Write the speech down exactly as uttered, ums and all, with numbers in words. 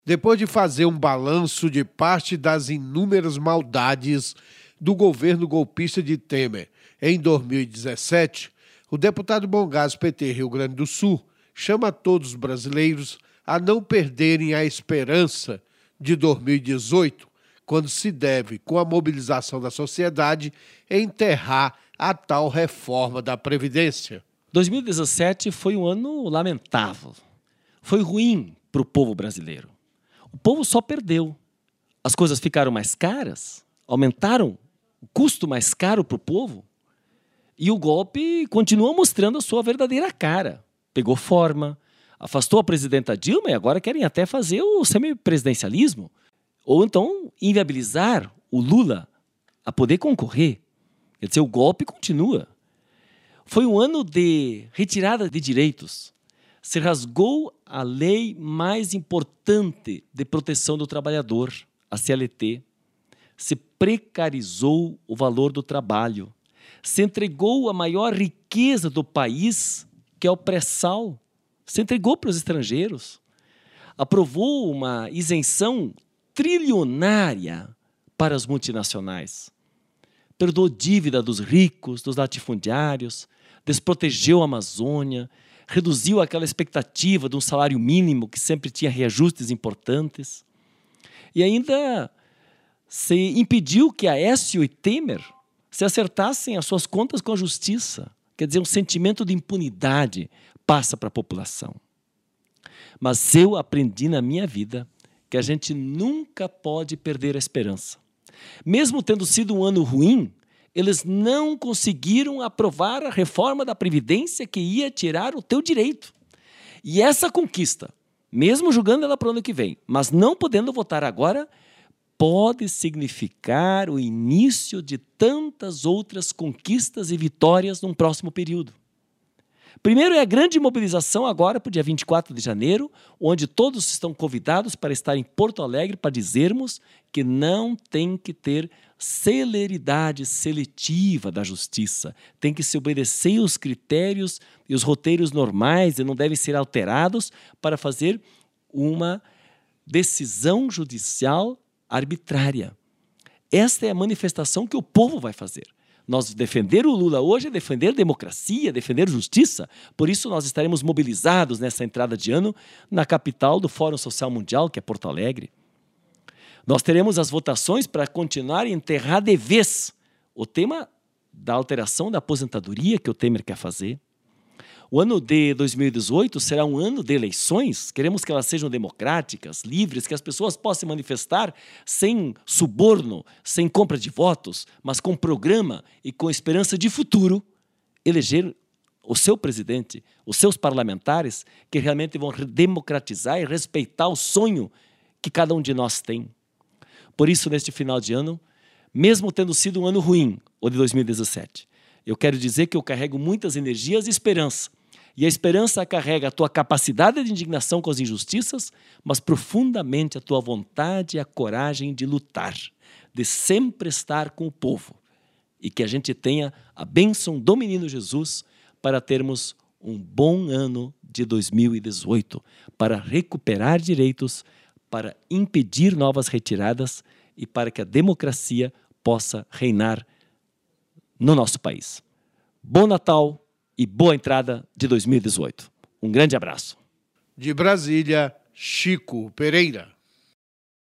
Depois de fazer um balanço de parte das inúmeras maldades do governo golpista de Temer em dois mil e dezessete, o deputado Bongás, P T Rio Grande do Sul, chama todos os brasileiros a não perderem a esperança de dois mil e dezoito, quando se deve, com a mobilização da sociedade, enterrar a tal reforma da Previdência. dois mil e dezessete foi um ano lamentável. Foi ruim para o povo brasileiro. O povo só perdeu. As coisas ficaram mais caras, aumentaram o custo mais caro para o povo, e o golpe continua mostrando a sua verdadeira cara. Pegou forma, afastou a presidenta Dilma e agora querem até fazer o semipresidencialismo. Ou então inviabilizar o Lula a poder concorrer. Quer dizer, o golpe continua. Foi um ano de retirada de direitos. Se rasgou a lei mais importante de proteção do trabalhador, a C L T. Se precarizou o valor do trabalho. Se entregou a maior riqueza do país, que é o pré-sal. Se entregou para os estrangeiros. Aprovou uma isenção trilionária para as multinacionais. Perdoou dívida dos ricos, dos latifundiários, desprotegeu a Amazônia, reduziu aquela expectativa de um salário mínimo que sempre tinha reajustes importantes. E ainda se impediu que Aécio e Temer se acertassem as suas contas com a justiça. Quer dizer, um sentimento de impunidade passa para a população. Mas eu aprendi na minha vida que a gente nunca pode perder a esperança. Mesmo tendo sido um ano ruim, eles não conseguiram aprovar a reforma da Previdência que ia tirar o teu direito. E essa conquista, mesmo julgando ela para o ano que vem, mas não podendo votar agora, pode significar o início de tantas outras conquistas e vitórias num próximo período. Primeiro é a grande mobilização agora para o dia vinte e quatro de janeiro, onde todos estão convidados para estar em Porto Alegre para dizermos que não tem que ter celeridade seletiva da justiça. Tem que se obedecer os critérios e os roteiros normais e não devem ser alterados para fazer uma decisão judicial arbitrária. Esta é a manifestação que o povo vai fazer. Nós defender o Lula hoje é defender democracia, defender justiça. Por isso nós estaremos mobilizados nessa entrada de ano na capital do Fórum Social Mundial, que é Porto Alegre. Nós teremos as votações para continuar e enterrar de vez o tema da alteração da aposentadoria que o Temer quer fazer. O ano de dois mil e dezoito será um ano de eleições. Queremos que elas sejam democráticas, livres, que as pessoas possam manifestar sem suborno, sem compra de votos, mas com programa e com esperança de futuro, eleger o seu presidente, os seus parlamentares, que realmente vão democratizar e respeitar o sonho que cada um de nós tem. Por isso, neste final de ano, mesmo tendo sido um ano ruim, o de dois mil e dezessete, eu quero dizer que eu carrego muitas energias e esperança. E a esperança carrega a tua capacidade de indignação com as injustiças, mas profundamente a tua vontade e a coragem de lutar, de sempre estar com o povo. E que a gente tenha a bênção do menino Jesus para termos um bom ano de dois mil e dezoito, para recuperar direitos, para impedir novas retiradas e para que a democracia possa reinar no nosso país. Bom Natal e boa entrada de dois mil e dezoito. Um grande abraço. De Brasília, Chico Pereira.